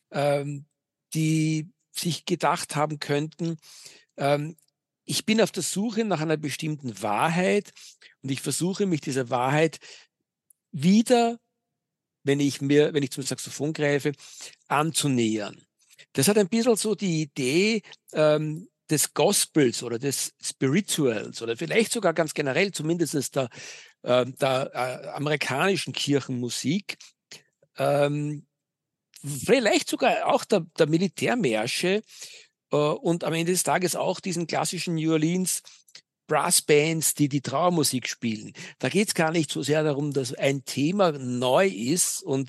[SPEAKER 2] die sich gedacht haben könnten, ähm, ich bin auf der Suche nach einer bestimmten Wahrheit und ich versuche mich dieser Wahrheit wieder, wenn ich zum Saxophon greife, anzunähern. Das hat ein bisschen so die Idee des Gospels oder des Spirituals oder vielleicht sogar ganz generell zumindest der amerikanischen Kirchenmusik, vielleicht sogar auch der Militärmärsche und am Ende des Tages auch diesen klassischen New Orleans Brassbands, die Trauermusik spielen. Da geht es gar nicht so sehr darum, dass ein Thema neu ist und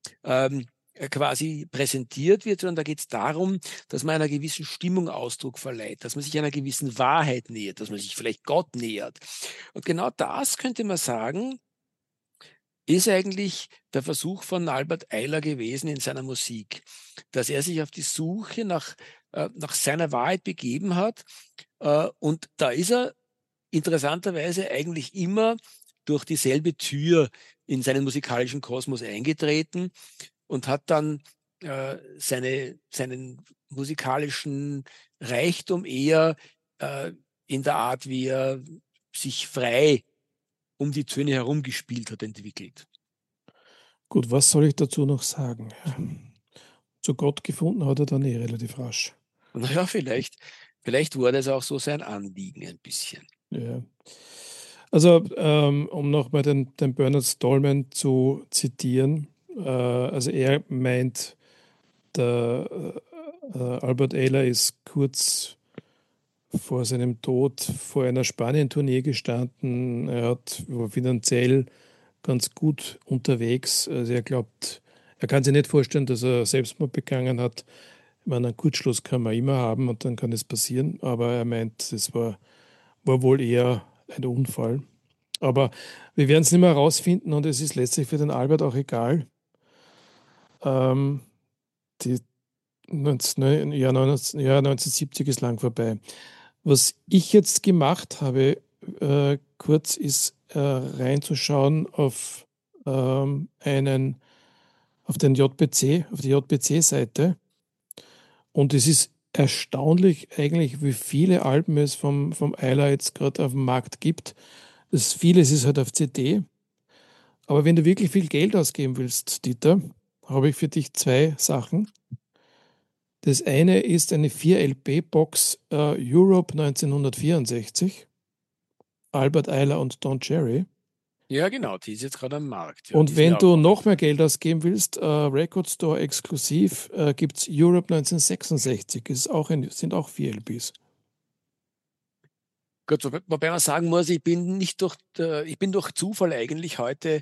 [SPEAKER 2] quasi präsentiert wird, sondern da geht es darum, dass man einer gewissen Stimmung Ausdruck verleiht, dass man sich einer gewissen Wahrheit nähert, dass man sich vielleicht Gott nähert. Und genau das könnte man sagen, ist eigentlich der Versuch von Albert Ayler gewesen in seiner Musik, dass er sich auf die Suche nach seiner Wahrheit begeben hat. Und da ist er interessanterweise eigentlich immer durch dieselbe Tür in seinen musikalischen Kosmos eingetreten und hat dann seinen musikalischen Reichtum eher in der Art, wie er sich frei um die Töne herumgespielt hat, entwickelt.
[SPEAKER 3] Gut, was soll ich dazu noch sagen? Zu Gott gefunden hat er dann relativ rasch.
[SPEAKER 2] Naja, vielleicht war das auch so sein Anliegen ein bisschen.
[SPEAKER 3] Ja. Also, um nochmal den Bernard Stallman zu zitieren, also er meint, der Albert Ayler ist kurz vor seinem Tod vor einer Spanien-Tournee gestanden. War finanziell ganz gut unterwegs. Also er glaubt, er kann sich nicht vorstellen, dass er Selbstmord begangen hat. Ich meine, einen Kurzschluss kann man immer haben und dann kann es passieren, aber er meint, es war wohl eher ein Unfall. Aber wir werden es nicht mehr herausfinden und es ist letztlich für den Albert auch egal. Die 1970 ist lang vorbei. Was ich jetzt gemacht habe, kurz ist reinzuschauen auf auf den JPC, auf die JPC-Seite. Und es ist erstaunlich eigentlich, wie viele Alben es vom Ayler jetzt gerade auf dem Markt gibt. Vieles ist halt auf CD. Aber wenn du wirklich viel Geld ausgeben willst, Dieter, habe ich für dich zwei Sachen. Das eine ist eine 4-LP-Box Europe 1964, Albert Ayler und Don Cherry.
[SPEAKER 2] Ja, genau, die ist jetzt gerade am Markt. Ja,
[SPEAKER 3] Und wenn du noch mehr Geld ausgeben willst, Record Store exklusiv, gibt es Europe 1966. Sind auch 4 LPs.
[SPEAKER 2] Gut, wobei man sagen muss, ich bin durch Zufall eigentlich heute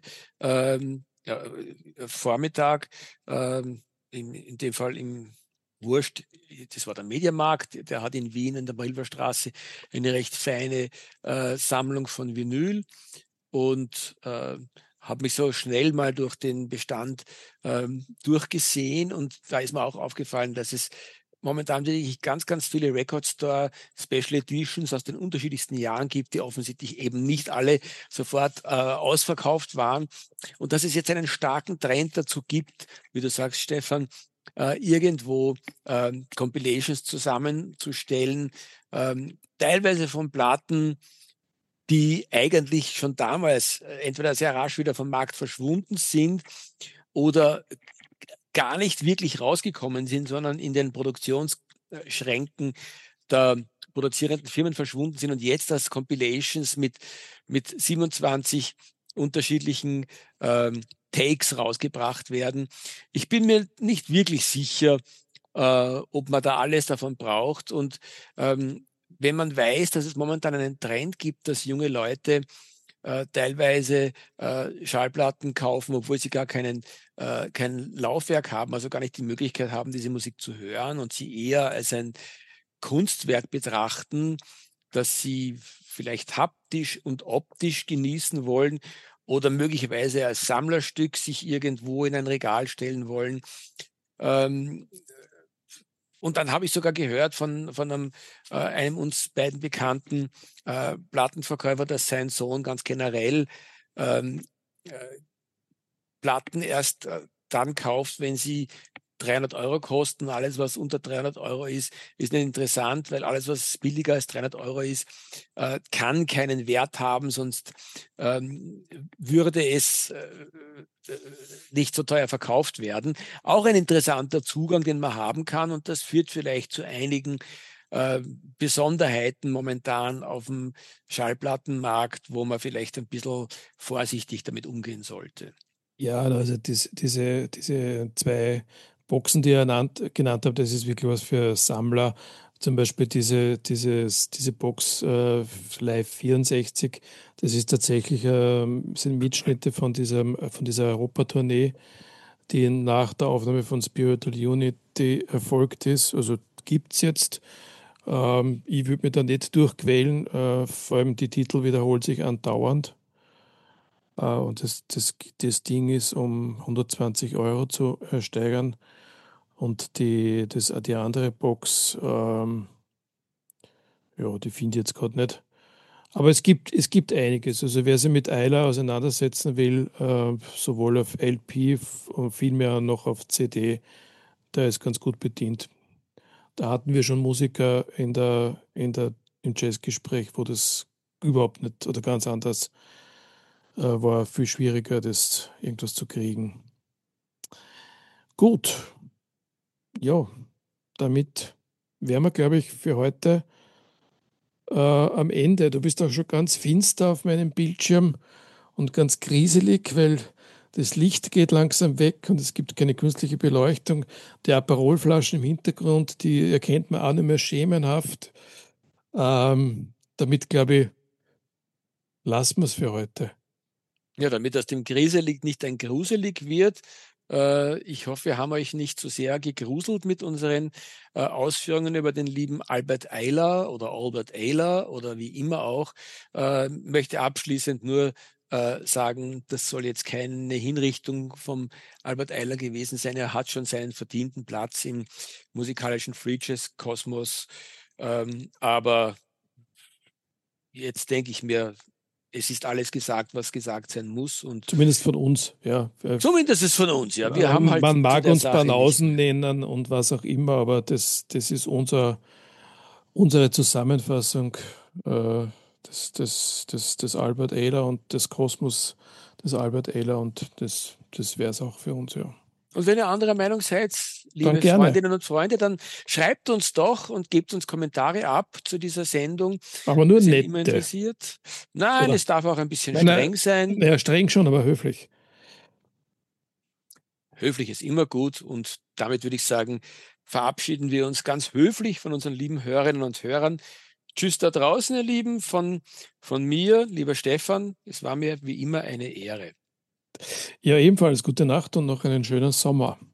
[SPEAKER 2] Vormittag, in dem Fall im Wurscht, das war der Mediamarkt, der hat in Wien in der Marilferstraße eine recht feine Sammlung von Vinyl und habe mich so schnell mal durch den Bestand durchgesehen und da ist mir auch aufgefallen, dass es momentan wirklich ganz, ganz viele Record Store Special Editions aus den unterschiedlichsten Jahren gibt, die offensichtlich eben nicht alle sofort ausverkauft waren und dass es jetzt einen starken Trend dazu gibt, wie du sagst, Stefan, irgendwo Compilations zusammenzustellen, teilweise von Platten, die eigentlich schon damals entweder sehr rasch wieder vom Markt verschwunden sind oder gar nicht wirklich rausgekommen sind, sondern in den Produktionsschränken der produzierenden Firmen verschwunden sind und jetzt als Compilations mit 27 unterschiedlichen Takes rausgebracht werden. Ich bin mir nicht wirklich sicher, ob man da alles davon braucht. Und wenn man weiß, dass es momentan einen Trend gibt, dass junge Leute teilweise Schallplatten kaufen, obwohl sie gar kein Laufwerk haben, also gar nicht die Möglichkeit haben, diese Musik zu hören und sie eher als ein Kunstwerk betrachten, das sie vielleicht haptisch und optisch genießen wollen oder möglicherweise als Sammlerstück sich irgendwo in ein Regal stellen wollen. Ähm, Und dann habe ich sogar gehört von einem uns beiden bekannten Plattenverkäufer, dass sein Sohn ganz generell ähm, äh, Platten erst dann kauft, wenn sie 300 Euro kosten. Alles, was unter 300 Euro ist nicht interessant, weil alles, was billiger als 300 Euro ist, kann keinen Wert haben, sonst würde es nicht so teuer verkauft werden. Auch ein interessanter Zugang, den man haben kann, und das führt vielleicht zu einigen Besonderheiten momentan auf dem Schallplattenmarkt, wo man vielleicht ein bisschen vorsichtig damit umgehen sollte.
[SPEAKER 3] Ja, also diese zwei Boxen, die ihr genannt habt, das ist wirklich was für Sammler. Zum Beispiel diese Box Live 64, das ist tatsächlich sind Mitschnitte von dieser Europatournee, die nach der Aufnahme von Spiritual Unity erfolgt ist. Also gibt es jetzt. Ich würde mich da nicht durchquälen, vor allem die Titel wiederholen sich andauernd. Und das Ding ist um 120 Euro zu ersteigern. Und die andere Box, ja, die finde ich jetzt gerade nicht. Aber es gibt einiges. Also wer sich mit Ayla auseinandersetzen will, sowohl auf LP und vielmehr noch auf CD, der ist ganz gut bedient. Da hatten wir schon Musiker im Jazzgespräch, wo das überhaupt nicht oder ganz anders war, viel schwieriger, das irgendwas zu kriegen. Gut, ja, damit wären wir, glaube ich, für heute am Ende. Du bist auch schon ganz finster auf meinem Bildschirm und ganz kriselig, weil das Licht geht langsam weg und es gibt keine künstliche Beleuchtung. Die Aperolflaschen im Hintergrund, die erkennt man auch nicht mehr schemenhaft. Damit, glaube ich, lassen wir es für heute.
[SPEAKER 2] Ja, damit aus dem Griselig nicht ein Gruselig wird. Ich hoffe, wir haben euch nicht zu sehr gegruselt mit unseren Ausführungen über den lieben Albert Ayler oder Albert Ayler oder wie immer auch. Möchte abschließend nur sagen, das soll jetzt keine Hinrichtung vom Albert Ayler gewesen sein. Er hat schon seinen verdienten Platz im musikalischen Free Jazz Kosmos. Aber jetzt denke ich mir, es ist alles gesagt, was gesagt sein muss. Und
[SPEAKER 3] Zumindest von uns, ja.
[SPEAKER 2] zumindest ist von uns, ja. Wir haben halt
[SPEAKER 3] Man
[SPEAKER 2] zu
[SPEAKER 3] mag
[SPEAKER 2] der
[SPEAKER 3] uns
[SPEAKER 2] Sache
[SPEAKER 3] Banausen
[SPEAKER 2] nicht.
[SPEAKER 3] nennen und was auch immer, aber das ist unsere Zusammenfassung des Albert Ayler und des Kosmos des Albert Ayler, und das wäre es auch für uns, ja.
[SPEAKER 2] Und wenn ihr anderer Meinung seid,
[SPEAKER 3] Dann
[SPEAKER 2] liebe
[SPEAKER 3] gerne.
[SPEAKER 2] Freundinnen und Freunde, dann schreibt uns doch und gebt uns Kommentare ab zu dieser Sendung.
[SPEAKER 3] Aber nur
[SPEAKER 2] Wir sind immer
[SPEAKER 3] nette.
[SPEAKER 2] interessiert. Nein,
[SPEAKER 3] Oder?
[SPEAKER 2] es darf auch ein bisschen
[SPEAKER 3] Nein,
[SPEAKER 2] streng sein.
[SPEAKER 3] ja, streng schon, aber höflich.
[SPEAKER 2] Höflich ist immer gut, und damit würde ich sagen, verabschieden wir uns ganz höflich von unseren lieben Hörerinnen und Hörern. Tschüss da draußen, ihr Lieben, von mir, lieber Stefan. Es war mir wie immer eine Ehre.
[SPEAKER 3] Ja, ebenfalls gute Nacht und noch einen schönen Sommer.